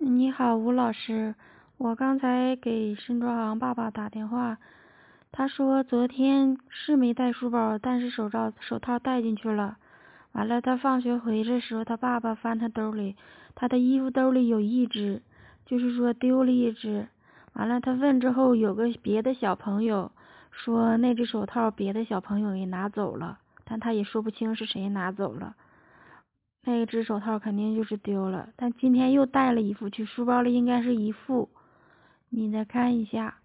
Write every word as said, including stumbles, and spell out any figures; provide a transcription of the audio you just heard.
你好，吴老师，我刚才给申卓航爸爸打电话，他说昨天是没带书包，但是手罩手套带进去了。完了，他放学回来的时候，他爸爸翻他兜里，他的衣服兜里有一只，就是说丢了一只。完了，他问之后，有个别的小朋友说那只手套别的小朋友也拿走了，但他也说不清是谁拿走了。那只手套肯定就是丢了，但今天又带了一副去，书包里应该是一副，你再看一下。